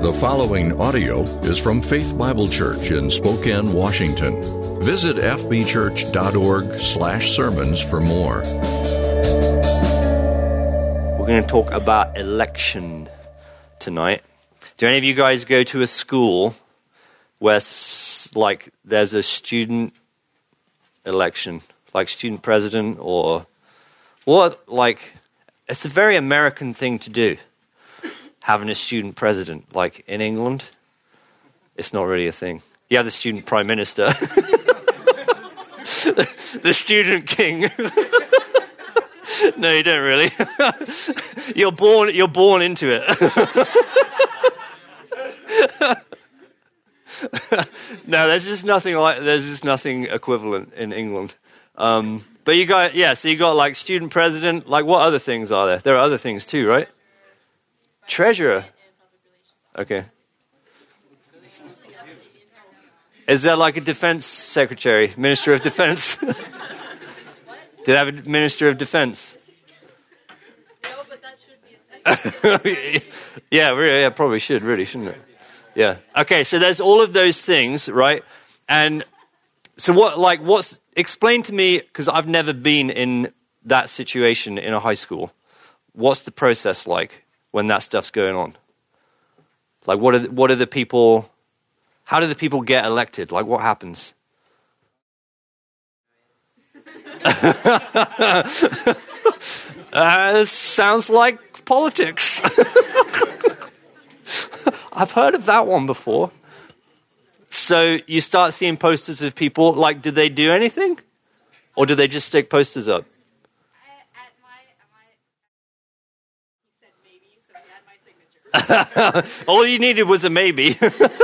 The following audio is from Faith Bible Church in Spokane, Washington. Visit fbchurch.org/sermons for more. We're going to talk about election tonight. Do any of you guys go to a school where there's a student election, like student president or what? It's a very American thing to do. Having a student president, like in England, it's not really a thing. You have the student prime minister, the student king. No, you don't really. You're born into it. No, there's just nothing equivalent in England. But you got like student president. Like, what other things are there? There are other things too, right? Treasurer. Okay. Is there like a defense secretary, minister of defense? Do they have a minister of defense? No, but that should be a thing. Yeah, probably should, really, shouldn't it? Yeah. Okay, so there's all of those things, right? And so explain to me, because I've never been in that situation in a high school. What's the process like when that stuff's going on? Like, what are the people, how do the people get elected? Like, what happens? Sounds like politics. I've heard of that one before. So you start seeing posters of people, like, did they do anything? Or do they just stick posters up? All you needed was a maybe.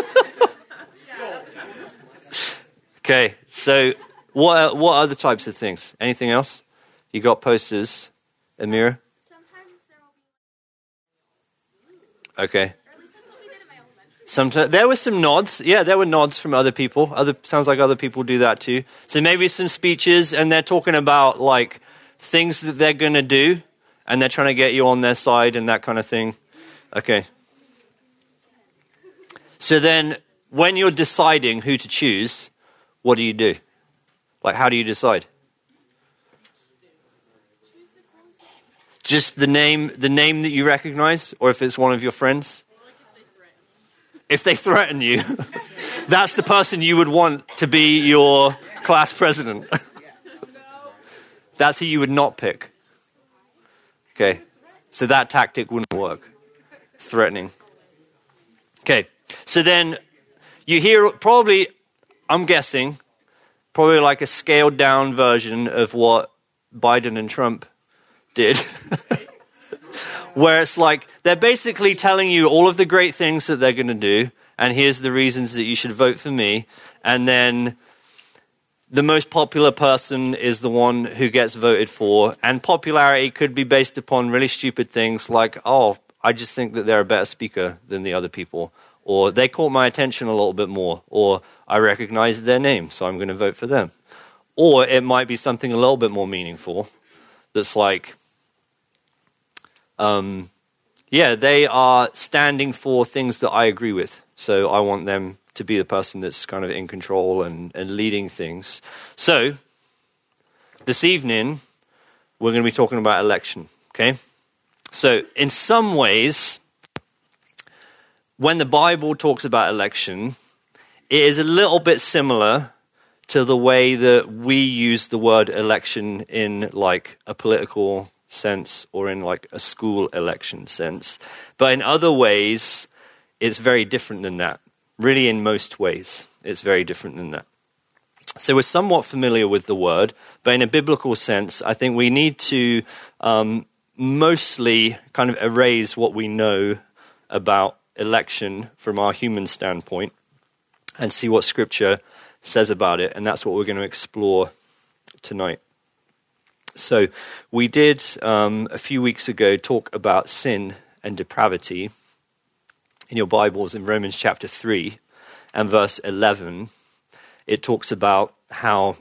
Okay, so what other types of things? Anything else? You got posters, Amira? Sometimes there will be. Okay. Or at least that's what we did in my elementary. Sometimes there were some nods. Yeah, there were nods from other people. Sounds like other people do that too. So maybe some speeches, and they're talking about like things that they're going to do, and they're trying to get you on their side and that kind of thing. Okay. So then, when you're deciding who to choose, what do you do? Like, how do you decide? Just the name that you recognize, or if it's one of your friends? If they threaten you, that's the person you would want to be your class president. That's who you would not pick. Okay, so that tactic wouldn't work. Threatening. Okay, so then you hear probably, I'm guessing, probably like a scaled down version of what Biden and Trump did. Where it's like, they're basically telling you all of the great things that they're going to do, and here's the reasons that you should vote for me, and then the most popular person is the one who gets voted for, and popularity could be based upon really stupid things like, oh, I just think that they're a better speaker than the other people, or they caught my attention a little bit more, or I recognize their name, so I'm going to vote for them. Or it might be something a little bit more meaningful that's like, they are standing for things that I agree with, so I want them to be the person that's kind of in control and leading things. So, this evening, we're going to be talking about election, okay? So, in some ways, when the Bible talks about election, it is a little bit similar to the way that we use the word election in like a political sense or in like a school election sense. But in other ways, it's very different than that. Really, in most ways, it's very different than that. So we're somewhat familiar with the word, but in a biblical sense, I think we need to mostly kind of erase what we know about election from our human standpoint and see what Scripture says about it, and that's what we're going to explore tonight. So we did, a few weeks ago, talk about sin and depravity. In your Bibles, in Romans chapter 3 and verse 11, it talks about how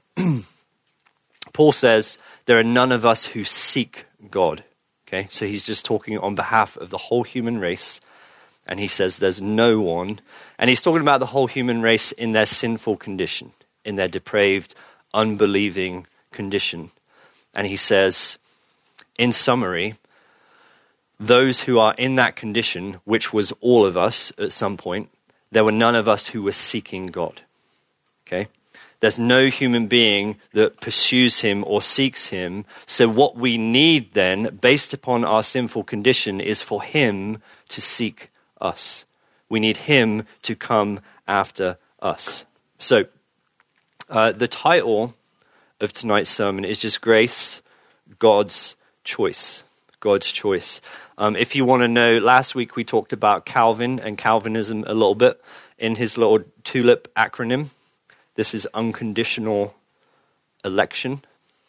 Paul says, there are none of us who seek God. Okay, so he's just talking on behalf of the whole human race. And he says there's no one. And he's talking about the whole human race in their sinful condition, in their depraved, unbelieving condition. And he says, in summary, those who are in that condition, which was all of us at some point, there were none of us who were seeking God. Okay? There's no human being that pursues him or seeks him. So what we need then, based upon our sinful condition, is for him to seek us. We need him to come after us. So the title of tonight's sermon is just Grace, God's Choice. God's choice. If you want to know, last week we talked about Calvin and Calvinism a little bit in his little TULIP acronym. This is unconditional election.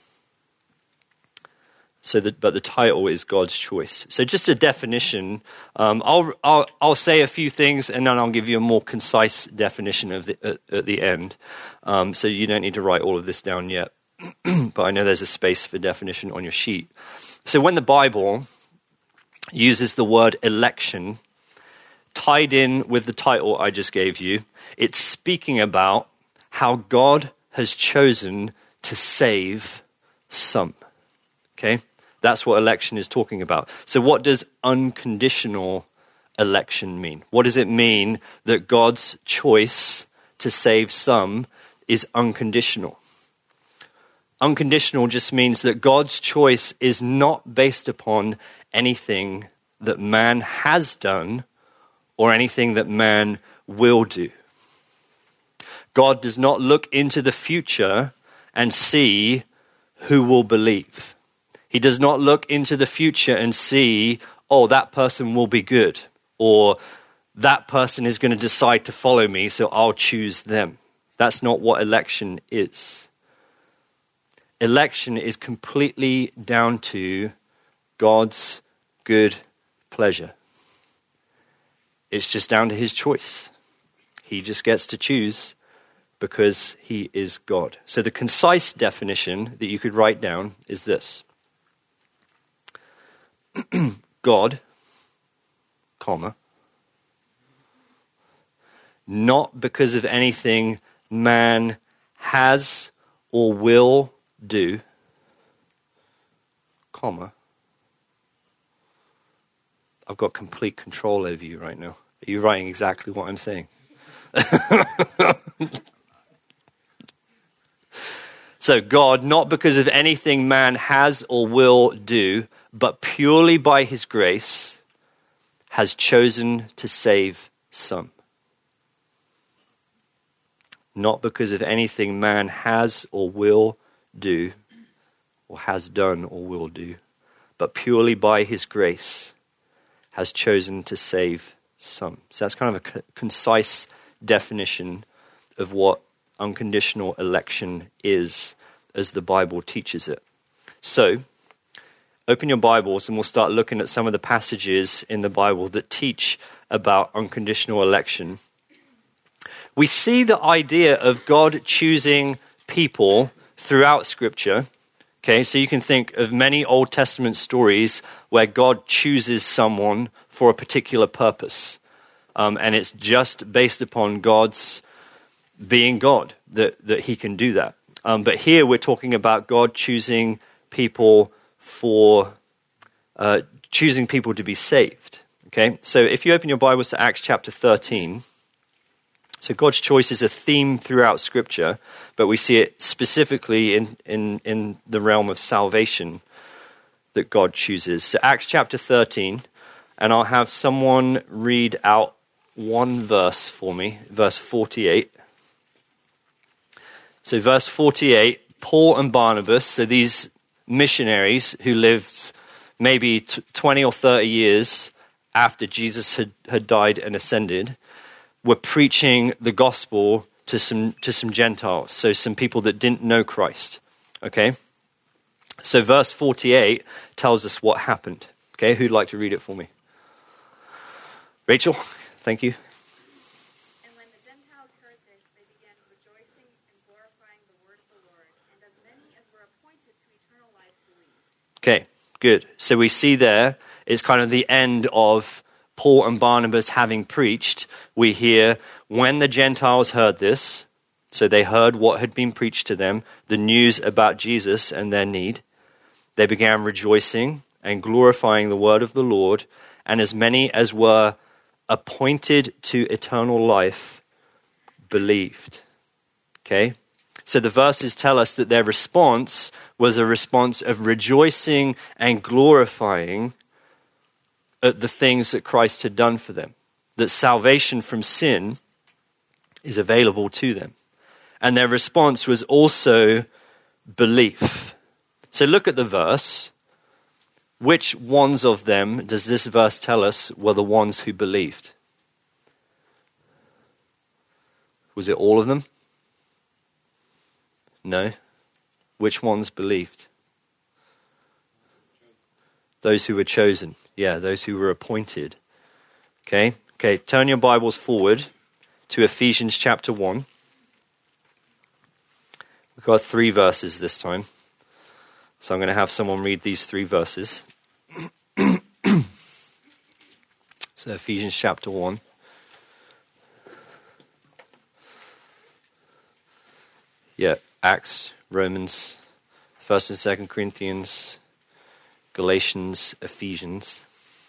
But the title is God's choice. So just a definition. I'll say a few things and then I'll give you a more concise definition at the end. So you don't need to write all of this down yet. But I know there's a space for definition on your sheet. So when the Bible uses the word election tied in with the title I just gave you, it's speaking about how God has chosen to save some. Okay? That's what election is talking about. So what does unconditional election mean? What does it mean that God's choice to save some is unconditional? Unconditional just means that God's choice is not based upon anything that man has done or anything that man will do. God does not look into the future and see who will believe. He does not look into the future and see, oh, that person will be good, or that person is going to decide to follow me, so I'll choose them. That's not what election is. Election is completely down to God's good pleasure. It's just down to his choice. He just gets to choose because he is God. So the concise definition that you could write down is this. God, comma, not because of anything man has or will do, comma, I've got complete control over you right now. Are you writing exactly what I'm saying? So God, not because of anything man has or will do, but purely by his grace, has chosen to save some. Not because of anything man has or will do, or has done or will do, but purely by his grace, has chosen to save some. So that's kind of a concise definition of what unconditional election is as the Bible teaches it. So, open your Bibles and we'll start looking at some of the passages in the Bible that teach about unconditional election. We see the idea of God choosing people throughout Scripture. Okay, so you can think of many Old Testament stories where God chooses someone for a particular purpose. And it's just based upon God's being God that he can do that. But here we're talking about God choosing people for choosing people to be saved. Okay, so if you open your Bibles to Acts chapter 13, so God's choice is a theme throughout Scripture, but we see it specifically in the realm of salvation that God chooses. So Acts chapter 13, and I'll have someone read out one verse for me, verse 48. So verse 48, Paul and Barnabas, so these missionaries who lived maybe 20 or 30 years after Jesus had died and ascended, were preaching the gospel to some Gentiles, so some people that didn't know Christ. Okay? So verse 48 tells us what happened. Okay, who'd like to read it for me? Rachel, thank you. And when the Gentiles heard this, they began rejoicing and glorifying the word of the Lord, and as many as were appointed to eternal life believed. Okay, good. So we see there is kind of the end of Paul and Barnabas having preached, we hear when the Gentiles heard this, so they heard what had been preached to them, the news about Jesus and their need, they began rejoicing and glorifying the word of the Lord, and as many as were appointed to eternal life believed. Okay? So the verses tell us that their response was a response of rejoicing and glorifying at the things that Christ had done for them, that salvation from sin is available to them. And their response was also belief. So look at the verse. Which ones of them does this verse tell us were the ones who believed? Was it all of them? No. Which ones believed? Those who were chosen. Yeah, those who were appointed. Okay, turn your Bibles forward to Ephesians chapter 1. We've got 3 verses this time. So I'm going to have someone read these 3 verses. So Ephesians chapter 1. Yeah, Acts, Romans, 1st and 2nd Corinthians, Galatians, Ephesians.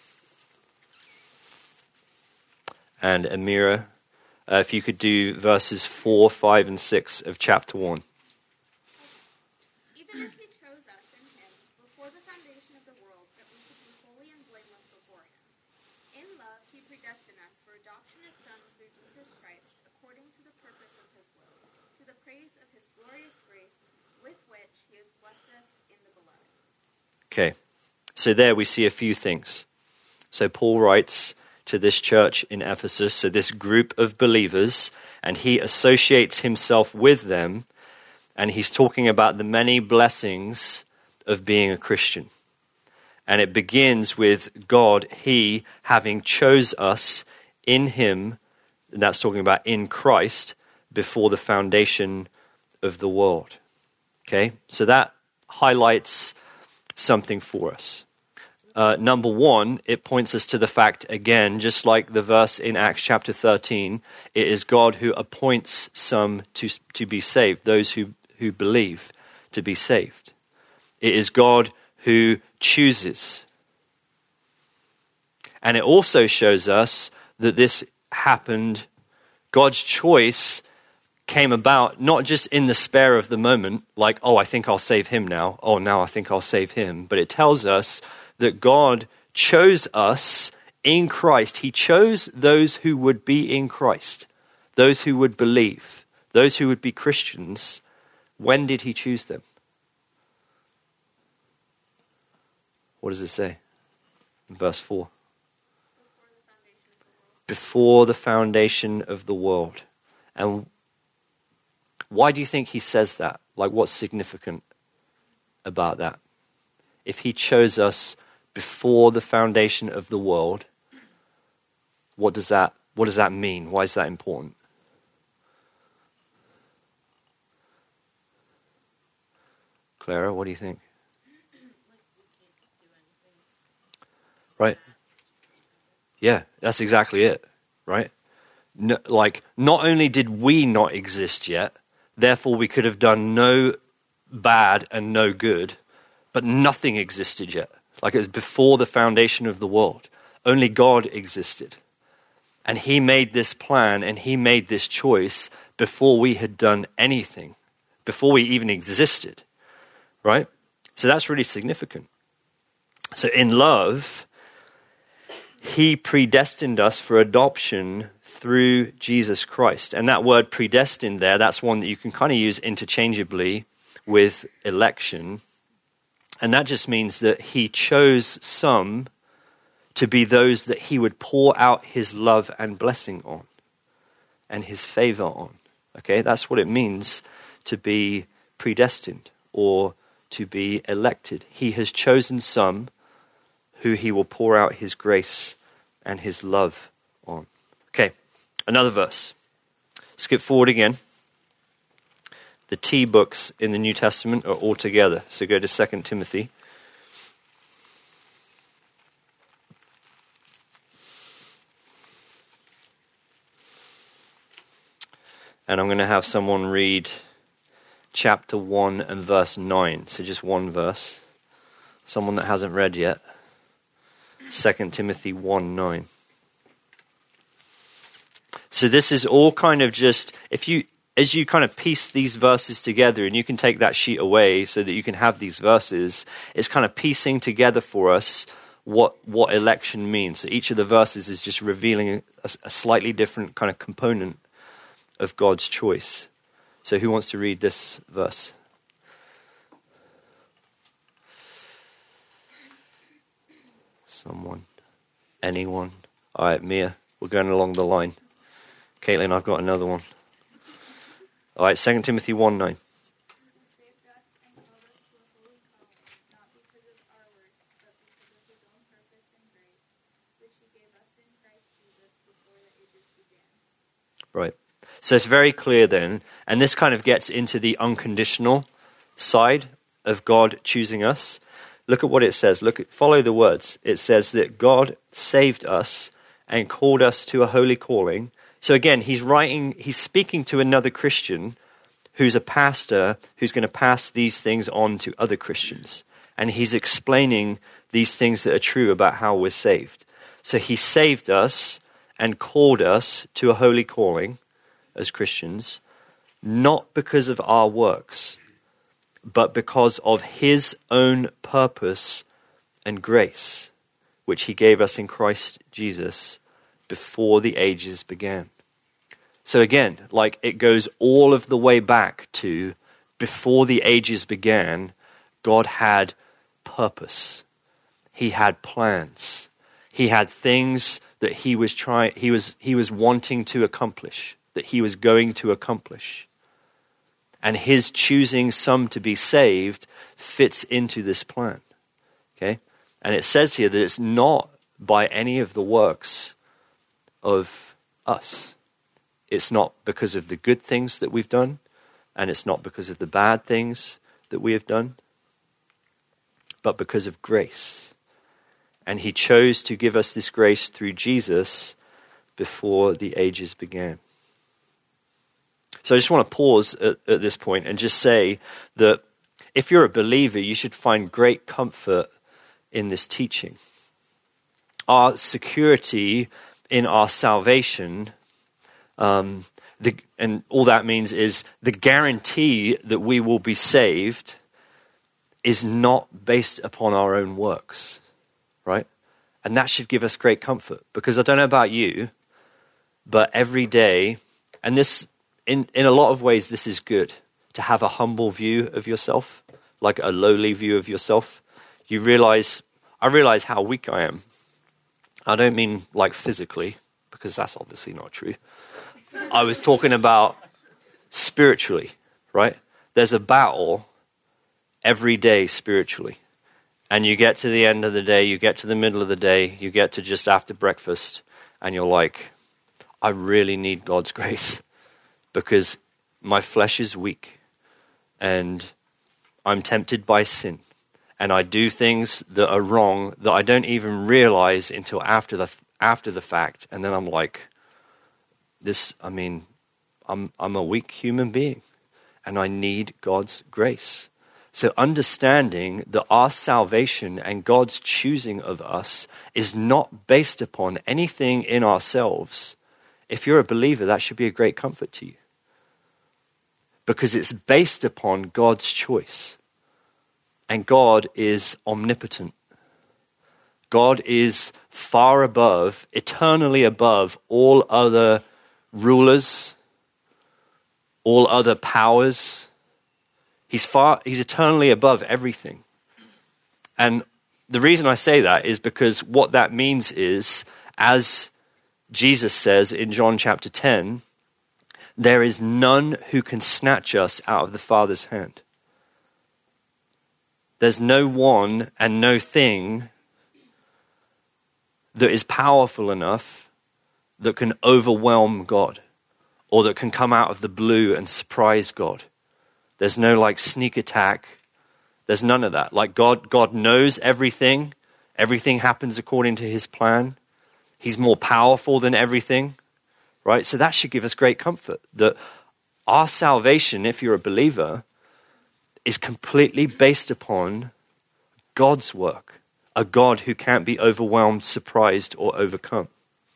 And Amira, if you could do verses 4, 5, and 6 of chapter 1. Even as he chose us in him before the foundation of the world, that we should be holy and blameless before him. In love, he predestined us for adoption as sons through Jesus Christ, according to the purpose of his will, to the praise of his glorious grace, with which he has blessed us in the beloved. Okay, so there we see a few things. So Paul writes to this church in Ephesus, so this group of believers, and he associates himself with them, and he's talking about the many blessings of being a Christian. And it begins with God, he having chose us in him, and that's talking about in Christ, before the foundation of the world. Okay, so that highlights something for us. Number 1, it points us to the fact, again, just like the verse in Acts chapter 13, it is God who appoints some to be saved, those who believe to be saved. It is God who chooses. And it also shows us that this happened, God's choice came about not just in the spare of the moment, like, oh, I think I'll save him now. Oh, now I think I'll save him. But it tells us that God chose us in Christ. He chose those who would be in Christ, those who would believe, those who would be Christians. When did he choose them? What does it say in verse 4? Before the foundation of the world. And why do you think he says that? Like, what's significant about that? If he chose us before the foundation of the world, what does that mean? Why is that important? Clara, what do you think? Right? Yeah, that's exactly it, right? No, like, not only did we not exist yet, therefore we could have done no bad and no good, but nothing existed yet. Like, it was before the foundation of the world. Only God existed. And he made this plan and he made this choice before we had done anything, before we even existed, right? So that's really significant. So in love, he predestined us for adoption through Jesus Christ. And that word predestined there, that's one that you can kind of use interchangeably with election. And that just means that he chose some to be those that he would pour out his love and blessing on and his favor on. Okay, that's what it means to be predestined or to be elected. He has chosen some who he will pour out his grace and his love on. Okay, another verse. Skip forward again. The T books in the New Testament are all together. So go to 2 Timothy. And I'm going to have someone read chapter 1 and verse 9. So just one verse. Someone that hasn't read yet. 2 Timothy 1:9. So this is all kind of just, as you kind of piece these verses together, and you can take that sheet away so that you can have these verses, it's kind of piecing together for us what election means. So each of the verses is just revealing a slightly different kind of component of God's choice. So who wants to read this verse? Someone? Anyone? All right, Mia, we're going along the line. Caitlin, I've got another one. All right, 2 Timothy 1:9. Right. So it's very clear then, and this kind of gets into the unconditional side of God choosing us. Look at what it says. Follow the words. It says that God saved us and called us to a holy calling. So again, he's speaking to another Christian who's a pastor who's going to pass these things on to other Christians. And he's explaining these things that are true about how we're saved. So he saved us and called us to a holy calling as Christians, not because of our works, but because of his own purpose and grace, which he gave us in Christ Jesus before the ages began. So again, like it goes all of the way back to before the ages began, God had purpose. He had plans. He had things that he was wanting to accomplish, that he was going to accomplish. And his choosing some to be saved fits into this plan. Okay? And it says here that it's not by any of the works of us. It's not because of the good things that we've done, and it's not because of the bad things that we have done, but because of grace. And he chose to give us this grace through Jesus before the ages began. So I just want to pause at this point and just say that if you're a believer, you should find great comfort in this teaching. Our security in our salvation, and all that means is the guarantee that we will be saved is not based upon our own works, right? And that should give us great comfort, because I don't know about you, but every day, and this, in a lot of ways, this is good, to have a humble view of yourself, like a lowly view of yourself. I realize how weak I am. I don't mean like physically, because that's obviously not true. I was talking about spiritually, right? There's a battle every day spiritually. And you get to the end of the day, you get to the middle of the day, you get to just after breakfast, and you're like, I really need God's grace, because my flesh is weak, and I'm tempted by sin, and I do things that are wrong that I don't realize until after the fact, and then I'm like, I'm a weak human being, and I need God's grace. So understanding that our salvation and God's choosing of us is not based upon anything in ourselves. If you're a believer, that should be a great comfort to you, because it's based upon God's choice. And God is omnipotent. God is far above, eternally above all other rulers, all other powers. He's eternally above everything. And the reason I say that is because what that means is, as Jesus says in John chapter 10, there is none who can snatch us out of the Father's hand. There's no one and no thing that is powerful enough that can overwhelm God, or that can come out of the blue and surprise God. There's no like sneak attack. There's none of that. Like God knows everything. Everything happens according to his plan. He's more powerful than everything, right? So that should give us great comfort, that our salvation, if you're a believer, is completely based upon God's work, a God who can't be overwhelmed, surprised, or overcome.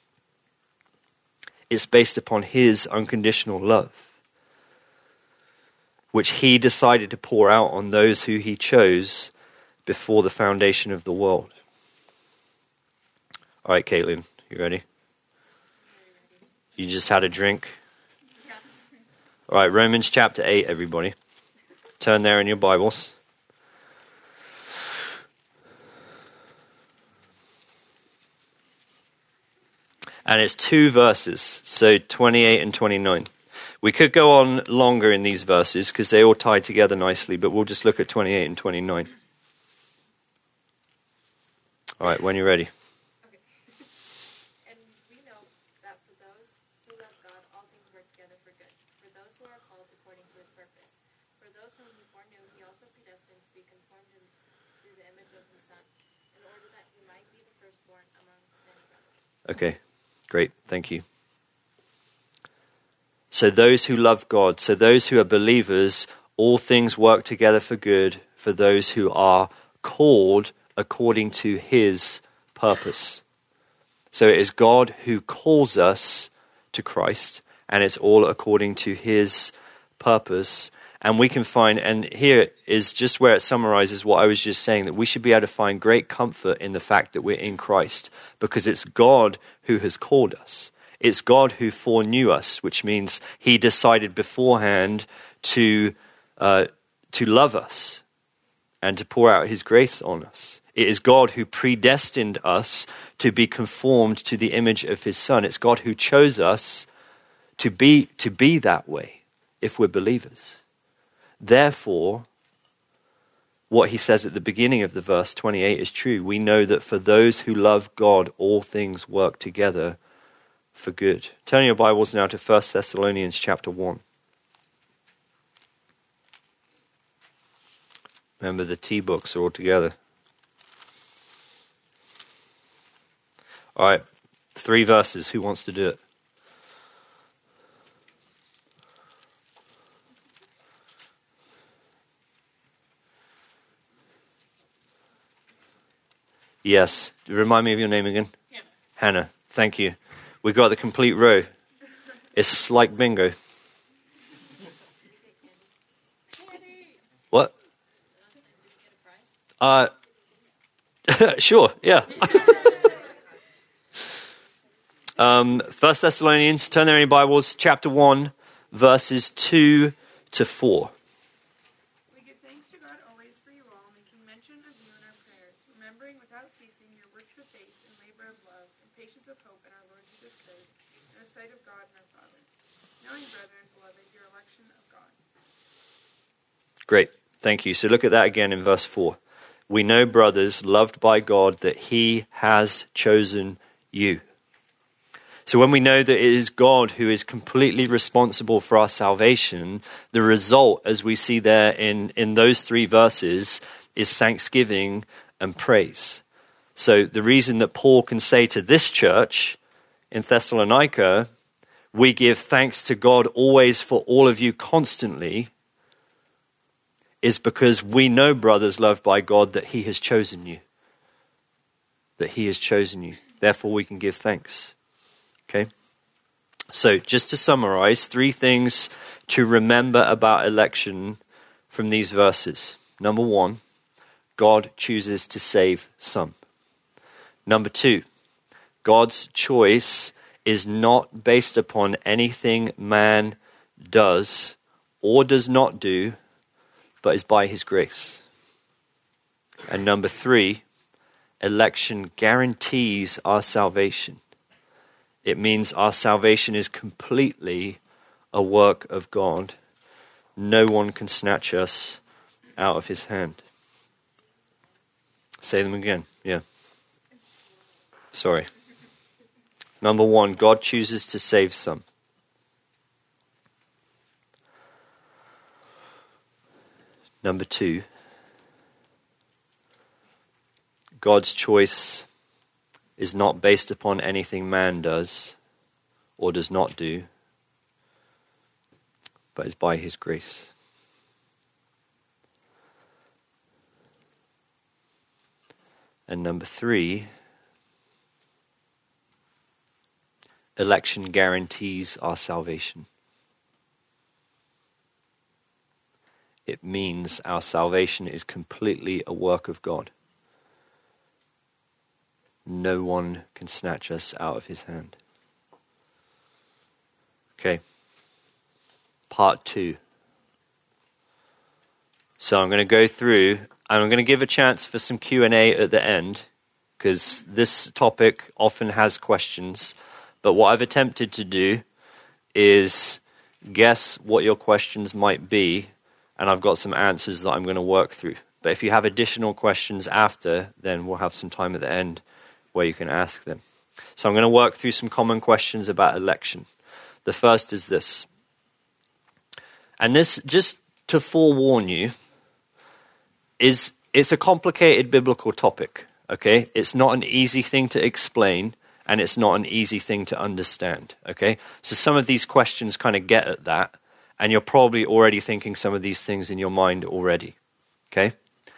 It's based upon his unconditional love, which he decided to pour out on those who he chose before the foundation of the world. All right, Caitlin, you ready? You just had a drink? All right, Romans chapter 8, everybody. Turn there in your Bibles. And it's 2 verses, so 28 and 29. We could go on longer in these verses because they all tie together nicely, but we'll just look at 28 and 29. All right, when you're ready. Okay. And we know that for those who love God, all things work together for good. For those who are called according to his purpose. For those whom he foreknew, he also predestined to be conformed to the image of his Son, in order that he might be the firstborn among many brothers. Okay, great, thank you. So those who love God, so those who are believers, all things work together for good for those who are called according to his purpose. So it is God who calls us to Christ, and it's all according to his purpose. And we can find, and here is just where it summarizes what I was just saying, that we should be able to find great comfort in the fact that we're in Christ, because it's God who has called us. It's God who foreknew us, which means he decided beforehand to love us and to pour out his grace on us. It is God who predestined us to be conformed to the image of his Son. It's God who chose us to be that way if we're believers. Therefore, what he says at the beginning of the verse 28 is true. We know that for those who love God, all things work together for good. Turn your Bibles now to 1 Thessalonians chapter 1. Remember, the T books are all together. All right, 3 verses. Who wants to do it? Yes. Remind me of your name again. Yeah. Hannah. Thank you. We got the complete row. It's like bingo. What? Sure. Yeah. 1 Thessalonians, turn there in your Bibles, chapter 1, verses 2 to 4. We give thanks to God always for you all, making mention of you in our prayers, remembering without ceasing your works of faith and labor of love and patience of hope in our Lord Jesus Christ, in the sight of God and our Father. Knowing, brethren, beloved, your election of God. Great. Thank you. So look at that again in verse 4. We know, brothers, loved by God, that he has chosen you. So when we know that it is God who is completely responsible for our salvation, the result, as we see there in those 3 verses, is thanksgiving and praise. So the reason that Paul can say to this church in Thessalonica, we give thanks to God always for all of you constantly, is because we know, brothers loved by God, that he has chosen you. That he has chosen you. Therefore we can give thanks. Okay, so just to summarize, 3 things to remember about election from these verses. Number 1, God chooses to save some. Number 2, God's choice is not based upon anything man does or does not do, but is by his grace. And number 3, election guarantees our salvation. It means our salvation is completely a work of God. No one can snatch us out of his hand. Say them again. Yeah. Sorry. Number 1, God chooses to save some. Number 2, God's choice is not based upon anything man does or does not do, but is by his grace. And number 3, election guarantees our salvation. It means our salvation is completely a work of God. No one can snatch us out of his hand. Okay. Part 2. So I'm going to go through, and I'm going to give a chance for some Q&A at the end, because this topic often has questions. But what I've attempted to do is guess what your questions might be, and I've got some answers that I'm going to work through. But if you have additional questions after, then we'll have some time at the end where you can ask them. So I'm going to work through some common questions about election. The first is this. And this, just to forewarn you, it's a complicated biblical topic, okay? It's not an easy thing to explain, and it's not an easy thing to understand, okay? So some of these questions kind of get at that, and you're probably already thinking some of these things in your mind already, okay?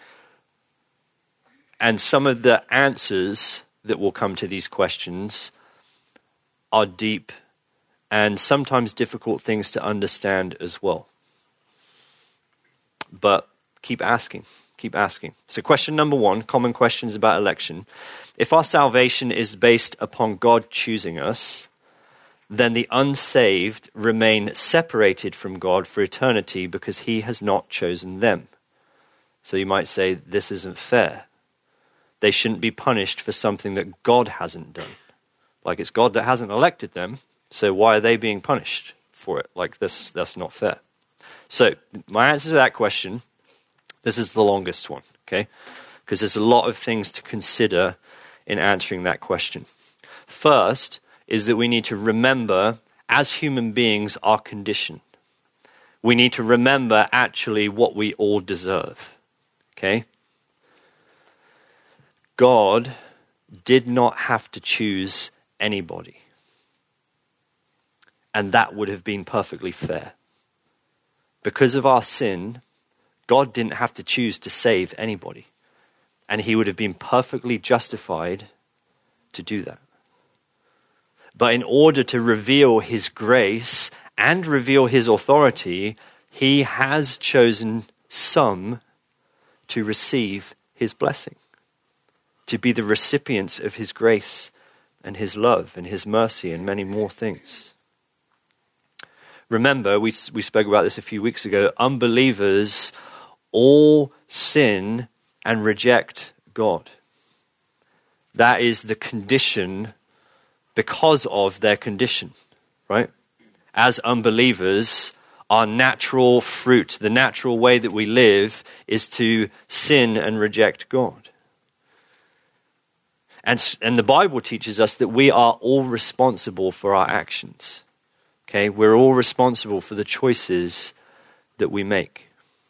And some of the answers that will come to these questions are deep and sometimes difficult things to understand as well. But keep asking. Keep asking. So question number 1, common questions about election. If our salvation is based upon God choosing us, then the unsaved remain separated from God for eternity because he has not chosen them. So you might say, this isn't fair. They shouldn't be punished for something that God hasn't done. Like, it's God that hasn't elected them, so why are they being punished for it? Like, that's not fair. So my answer to that question, this is the longest one, okay? Because there's a lot of things to consider in answering that question. First is that we need to remember, as human beings, our condition. We need to remember actually what we all deserve, okay? God did not have to choose anybody. And that would have been perfectly fair. Because of our sin, God didn't have to choose to save anybody. And he would have been perfectly justified to do that. But in order to reveal his grace and reveal his authority, he has chosen some to receive his blessing, to be the recipients of his grace and his love and his mercy and many more things. Remember, we spoke about this a few weeks ago, unbelievers all sin and reject God. That is the condition because of their condition, right? As unbelievers, our natural fruit, the natural way that we live is to sin and reject God. And the Bible teaches us that we are all responsible for our actions. Okay, we're all responsible for the choices that we make.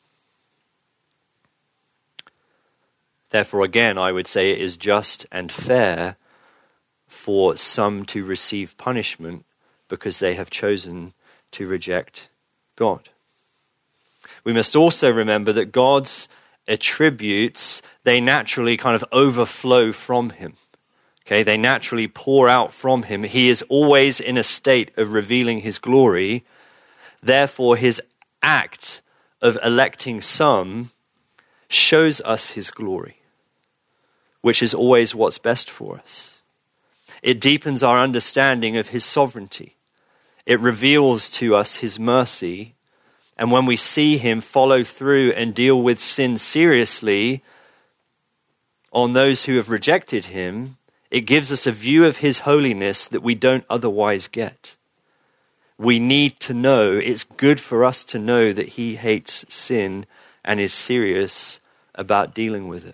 Therefore, again, I would say it is just and fair for some to receive punishment because they have chosen to reject God. We must also remember that God's attributes, they naturally kind of overflow from him. Okay, they naturally pour out from him. He is always in a state of revealing his glory. Therefore, his act of electing some shows us his glory, which is always what's best for us. It deepens our understanding of his sovereignty. It reveals to us his mercy. And when we see him follow through and deal with sin seriously on those who have rejected him, it gives us a view of his holiness that we don't otherwise get. We need to know, it's good for us to know that he hates sin and is serious about dealing with it.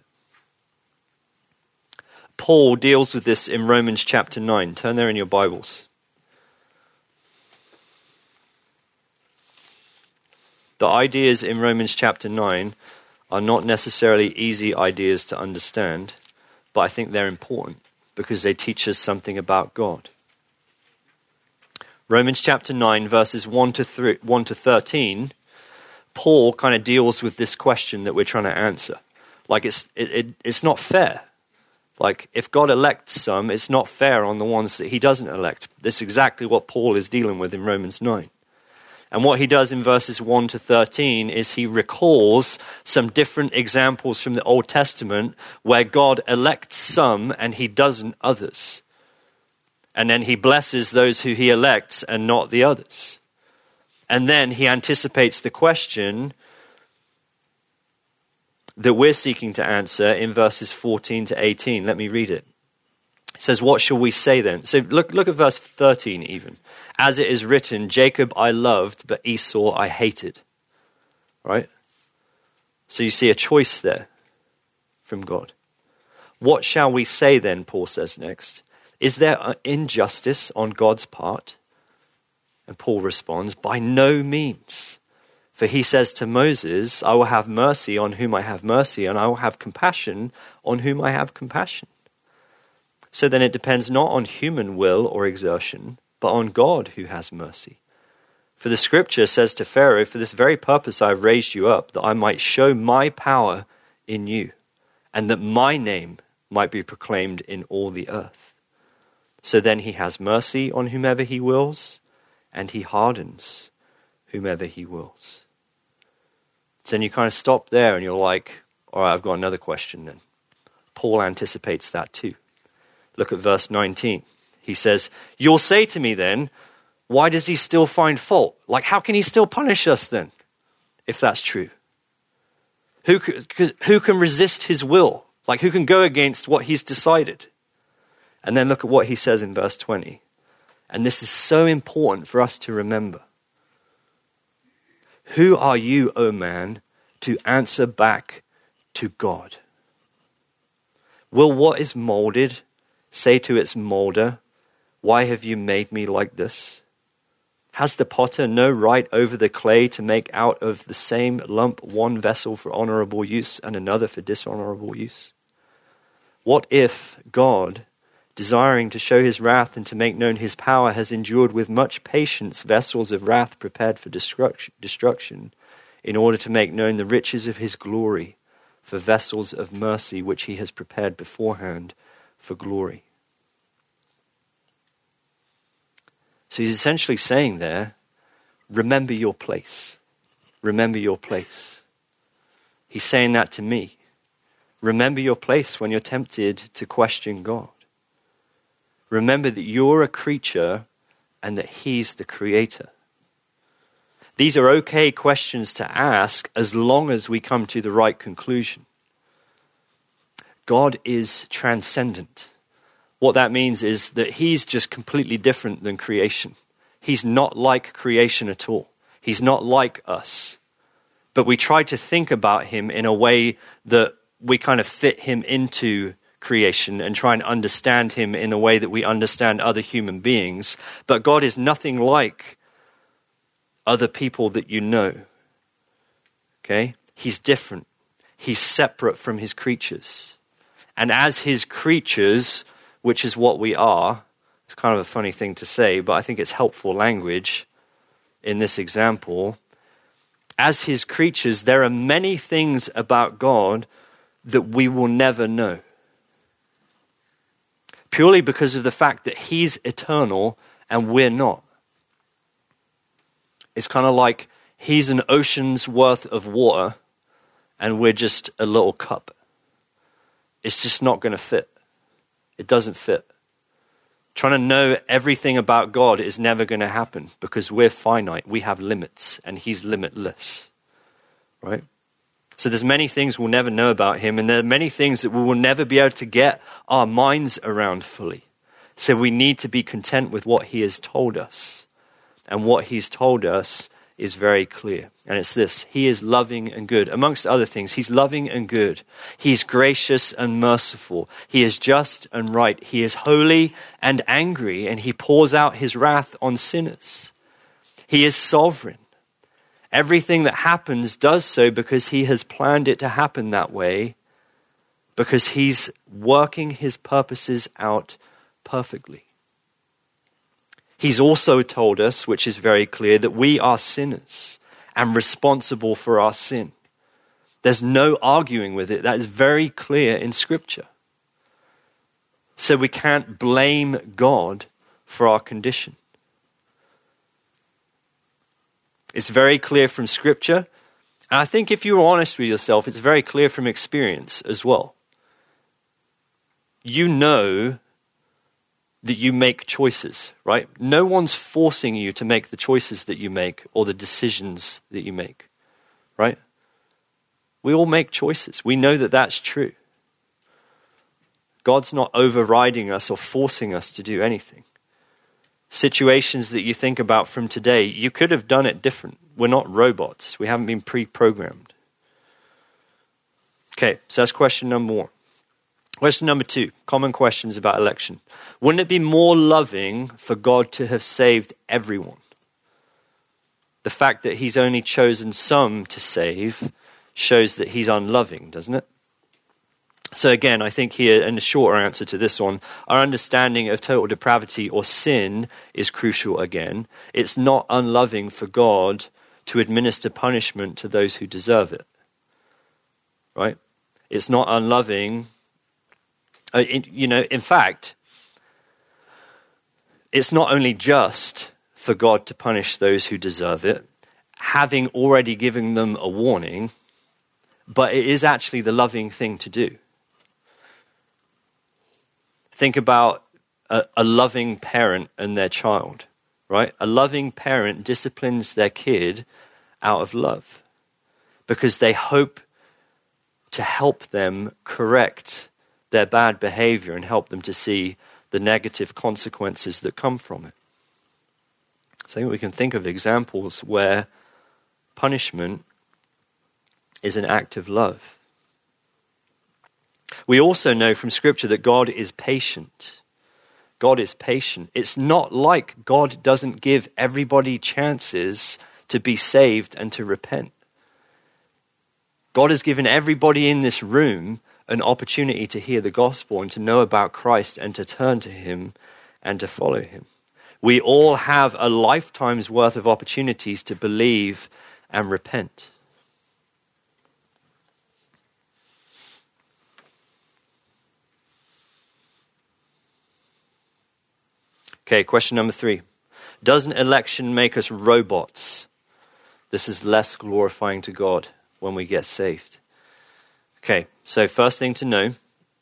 Paul deals with this in Romans chapter 9. Turn there in your Bibles. The ideas in Romans chapter 9 are not necessarily easy ideas to understand, but I think they're important because they teach us something about God. Romans chapter 9, verses 1 to 13, Paul kind of deals with this question that we're trying to answer. Like it's not fair. Like if God elects some, it's not fair on the ones that he doesn't elect. This is exactly what Paul is dealing with in Romans 9. And what he does in verses 1 to 13 is he recalls some different examples from the Old Testament where God elects some and he doesn't others. And then he blesses those who he elects and not the others. And then he anticipates the question that we're seeking to answer in verses 14 to 18. Let me read it. It says, what shall we say then? So look at verse 13 even. As it is written, Jacob I loved, but Esau I hated. Right? So you see a choice there from God. What shall we say then, Paul says next? Is there injustice on God's part? And Paul responds, by no means. For he says to Moses, I will have mercy on whom I have mercy, and I will have compassion on whom I have compassion. So then it depends not on human will or exertion, but on God who has mercy. For the scripture says to Pharaoh, for this very purpose I have raised you up, that I might show my power in you, and that my name might be proclaimed in all the earth. So then he has mercy on whomever he wills, and he hardens whomever he wills. So then you kind of stop there and you're like, all right, I've got another question then. Paul anticipates that too. Look at verse 19. He says, you'll say to me then, why does he still find fault? Like, how can he still punish us then, if that's true? Who can resist his will? Like, who can go against what he's decided? And then look at what he says in verse 20. And this is so important for us to remember. Who are you, O man, to answer back to God? Will what is molded say to its molder, why have you made me like this? Has the potter no right over the clay to make out of the same lump one vessel for honorable use and another for dishonorable use? What if God, desiring to show his wrath and to make known his power, has endured with much patience vessels of wrath prepared for destruction, in order to make known the riches of his glory for vessels of mercy, which he has prepared beforehand for glory? So he's essentially saying there, remember your place. Remember your place. He's saying that to me. Remember your place when you're tempted to question God. Remember that you're a creature and that he's the creator. These are okay questions to ask as long as we come to the right conclusion. God is transcendent. What that means is that he's just completely different than creation. He's not like creation at all. He's not like us. But we try to think about him in a way that we kind of fit him into creation and try and understand him in a way that we understand other human beings. But God is nothing like other people that you know. Okay? He's different. He's separate from his creatures. And as his creatures, which is what we are, it's kind of a funny thing to say, but I think it's helpful language in this example. As his creatures, there are many things about God that we will never know. Purely because of the fact that he's eternal and we're not. It's kind of like he's an ocean's worth of water and we're just a little cup. It's just not going to fit. It doesn't fit. Trying to know everything about God is never going to happen because we're finite. We have limits and he's limitless. Right? So there's many things we'll never know about him, and there are many things that we will never be able to get our minds around fully. So we need to be content with what he has told us. And what he's told us is very clear. And it's this: he is loving and good. Amongst other things, he's loving and good. He's gracious and merciful. He is just and right. He is holy and angry, and he pours out his wrath on sinners. He is sovereign. Everything that happens does so because he has planned it to happen that way, because he's working his purposes out perfectly. He's also told us, which is very clear, that we are sinners and responsible for our sin. There's no arguing with it. That is very clear in Scripture. So we can't blame God for our condition. It's very clear from Scripture. And I think if you're honest with yourself, it's very clear from experience as well. You know that you make choices, right? No one's forcing you to make the choices that you make or the decisions that you make, right? We all make choices. We know that that's true. God's not overriding us or forcing us to do anything. Situations that you think about from today, you could have done it different. We're not robots. We haven't been pre-programmed. Okay, so that's question number 1. Question number 2, common questions about election. Wouldn't it be more loving for God to have saved everyone? The fact that he's only chosen some to save shows that he's unloving, doesn't it? So again, I think here, in the shorter answer to this one, our understanding of total depravity or sin is crucial again. It's not unloving for God to administer punishment to those who deserve it, right? It's not unloving. In fact, it's not only just for God to punish those who deserve it, having already given them a warning, but it is actually the loving thing to do. Think about a loving parent and their child, right? A loving parent disciplines their kid out of love because they hope to help them correct their bad behavior and help them to see the negative consequences that come from it. So I think we can think of examples where punishment is an act of love. We also know from Scripture that God is patient. God is patient. It's not like God doesn't give everybody chances to be saved and to repent. God has given everybody in this room an opportunity to hear the gospel and to know about Christ and to turn to him and to follow him. We all have a lifetime's worth of opportunities to believe and repent. Okay, question number 3. Doesn't election make us robots? This is less glorifying to God when we get saved. Okay, so first thing to know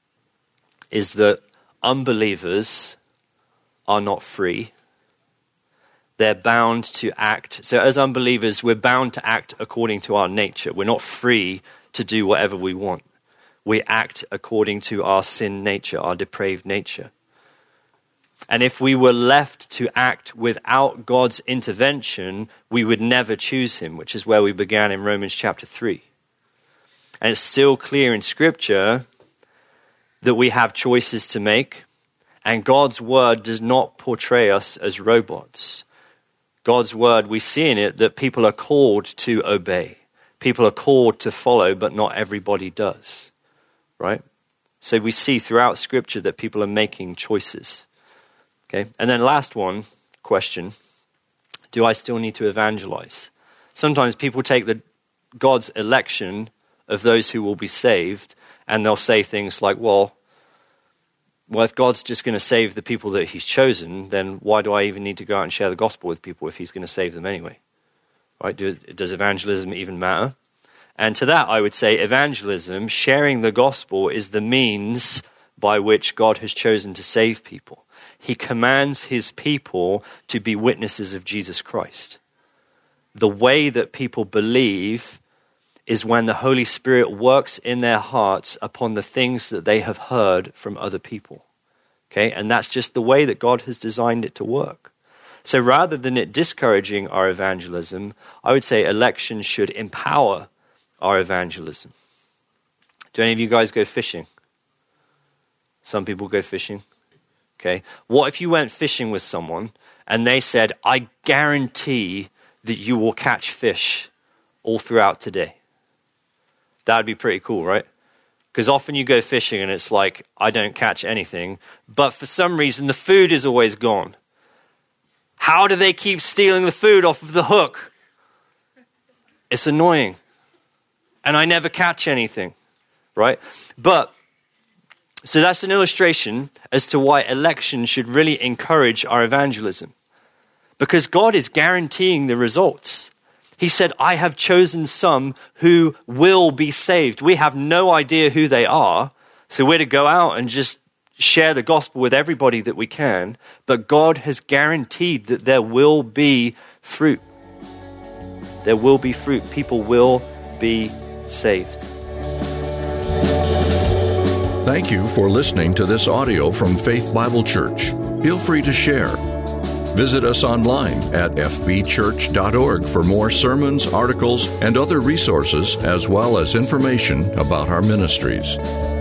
is that unbelievers are not free. They're bound to act. So as unbelievers, we're bound to act according to our nature. We're not free to do whatever we want. We act according to our sin nature, our depraved nature. And if we were left to act without God's intervention, we would never choose him, which is where we began in Romans chapter 3. And it's still clear in Scripture that we have choices to make, and God's word does not portray us as robots. God's word, we see in it that people are called to obey. People are called to follow, but not everybody does, right? So we see throughout Scripture that people are making choices. Okay, and then last one, question, do I still need to evangelize? Sometimes people take God's election of those who will be saved, and they'll say things like, well, if God's just going to save the people that he's chosen, then why do I even need to go out and share the gospel with people if he's going to save them anyway? Right? Does evangelism even matter? And to that, I would say evangelism, sharing the gospel, is the means by which God has chosen to save people. He commands his people to be witnesses of Jesus Christ. The way that people believe is when the Holy Spirit works in their hearts upon the things that they have heard from other people. Okay, and that's just the way that God has designed it to work. So rather than it discouraging our evangelism, I would say election should empower our evangelism. Do any of you guys go fishing? Some people go fishing. Okay, what if you went fishing with someone and they said, I guarantee that you will catch fish all throughout today? That'd be pretty cool, right? Because often you go fishing and it's like, I don't catch anything, but for some reason the food is always gone. How do they keep stealing the food off of the hook? It's annoying. And I never catch anything, right? But, so that's an illustration as to why election should really encourage our evangelism. Because God is guaranteeing the results. He said, I have chosen some who will be saved. We have no idea who they are. So we're to go out and just share the gospel with everybody that we can. But God has guaranteed that there will be fruit. There will be fruit. People will be saved. Thank you for listening to this audio from Faith Bible Church. Feel free to share. Visit us online at fbchurch.org for more sermons, articles, and other resources, as well as information about our ministries.